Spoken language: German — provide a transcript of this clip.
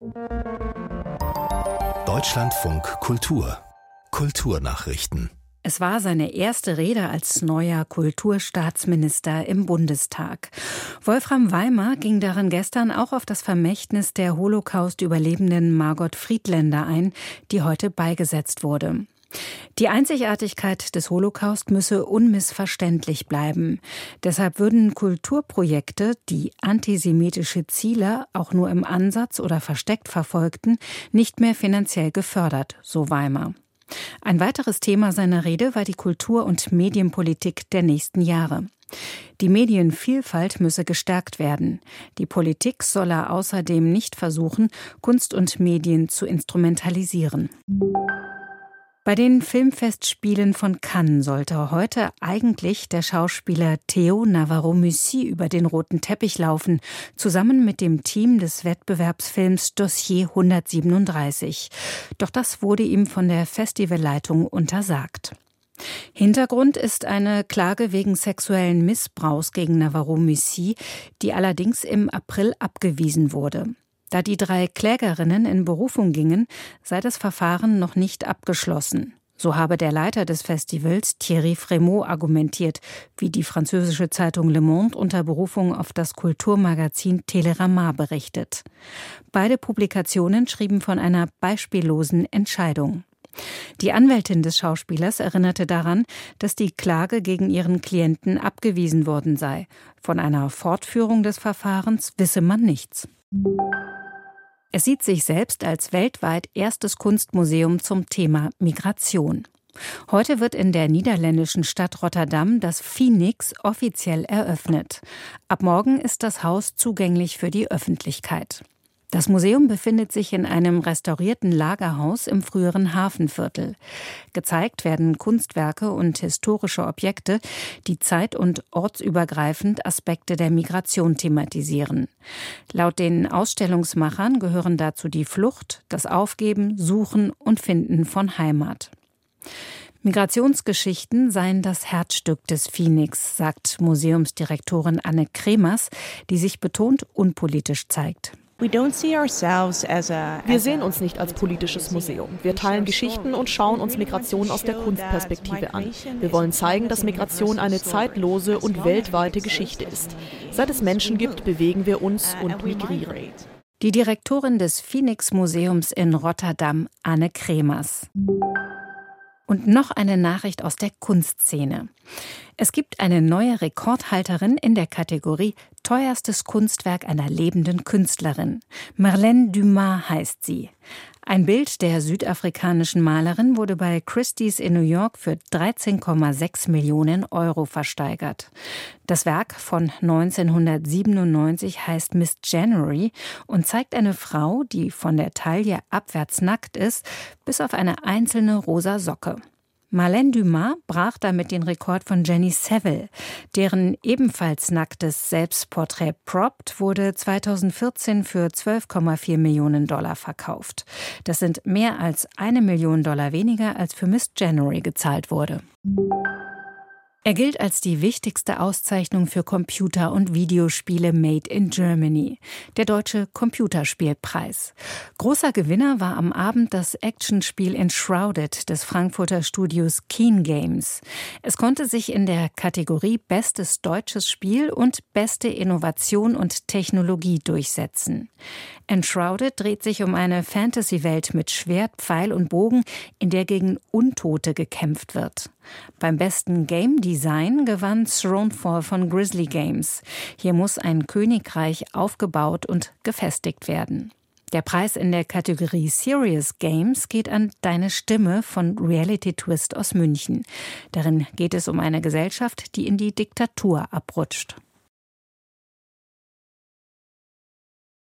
Deutschlandfunk Kultur. Kulturnachrichten. Es war seine erste Rede als neuer Kulturstaatsminister im Bundestag. Wolfram Weimer ging darin gestern auch auf das Vermächtnis der Holocaust-Überlebenden Margot Friedländer ein, die heute beigesetzt wurde. Die Einzigartigkeit des Holocaust müsse unmissverständlich bleiben. Deshalb würden Kulturprojekte, die antisemitische Ziele auch nur im Ansatz oder versteckt verfolgten, nicht mehr finanziell gefördert, so Weimer. Ein weiteres Thema seiner Rede war die Kultur- und Medienpolitik der nächsten Jahre. Die Medienvielfalt müsse gestärkt werden. Die Politik solle außerdem nicht versuchen, Kunst und Medien zu instrumentalisieren. Bei den Filmfestspielen von Cannes sollte heute eigentlich der Schauspieler Theo Navarro-Meussy über den roten Teppich laufen, zusammen mit dem Team des Wettbewerbsfilms Dossier 137. Doch das wurde ihm von der Festivalleitung untersagt. Hintergrund ist eine Klage wegen sexuellen Missbrauchs gegen Navarro-Meussy, die allerdings im April abgewiesen wurde. Da die 3 Klägerinnen in Berufung gingen, sei das Verfahren noch nicht abgeschlossen. So habe der Leiter des Festivals, Thierry Frémaux, argumentiert, wie die französische Zeitung Le Monde unter Berufung auf das Kulturmagazin Télérama berichtet. Beide Publikationen schrieben von einer beispiellosen Entscheidung. Die Anwältin des Schauspielers erinnerte daran, dass die Klage gegen ihren Klienten abgewiesen worden sei. Von einer Fortführung des Verfahrens wisse man nichts. Es sieht sich selbst als weltweit erstes Kunstmuseum zum Thema Migration. Heute wird in der niederländischen Stadt Rotterdam das Phoenix offiziell eröffnet. Ab morgen ist das Haus zugänglich für die Öffentlichkeit. Das Museum befindet sich in einem restaurierten Lagerhaus im früheren Hafenviertel. Gezeigt werden Kunstwerke und historische Objekte, die zeit- und ortsübergreifend Aspekte der Migration thematisieren. Laut den Ausstellungsmachern gehören dazu die Flucht, das Aufgeben, Suchen und Finden von Heimat. Migrationsgeschichten seien das Herzstück des Phoenix, sagt Museumsdirektorin Anne Kremers, die sich betont unpolitisch zeigt. Wir sehen uns nicht als politisches Museum. Wir teilen Geschichten und schauen uns Migration aus der Kunstperspektive an. Wir wollen zeigen, dass Migration eine zeitlose und weltweite Geschichte ist. Seit es Menschen gibt, bewegen wir uns und migrieren. Die Direktorin des Phoenix-Museums in Rotterdam, Anne Kremers. Und noch eine Nachricht aus der Kunstszene. Es gibt eine neue Rekordhalterin in der Kategorie Teuerstes Kunstwerk einer lebenden Künstlerin. Marlène Dumas heißt sie. Ein Bild der südafrikanischen Malerin wurde bei Christie's in New York für 13,6 Millionen Euro versteigert. Das Werk von 1997 heißt Miss January und zeigt eine Frau, die von der Taille abwärts nackt ist, bis auf eine einzelne rosa Socke. Marlène Dumas brach damit den Rekord von Jenny Saville. Deren ebenfalls nacktes Selbstporträt Propped wurde 2014 für 12,4 Millionen Dollar verkauft. Das sind mehr als $1 Million weniger, als für Miss January gezahlt wurde. Er gilt als die wichtigste Auszeichnung für Computer- und Videospiele Made in Germany, der Deutsche Computerspielpreis. Großer Gewinner war am Abend das Actionspiel Enshrouded des Frankfurter Studios Keen Games. Es konnte sich in der Kategorie Bestes deutsches Spiel und Beste Innovation und Technologie durchsetzen. Enshrouded dreht sich um eine Fantasy-Welt mit Schwert, Pfeil und Bogen, in der gegen Untote gekämpft wird. Beim besten Game Design gewann Thronefall von Grizzly Games. Hier muss ein Königreich aufgebaut und gefestigt werden. Der Preis in der Kategorie Serious Games geht an Deine Stimme von Reality Twist aus München. Darin geht es um eine Gesellschaft, die in die Diktatur abrutscht.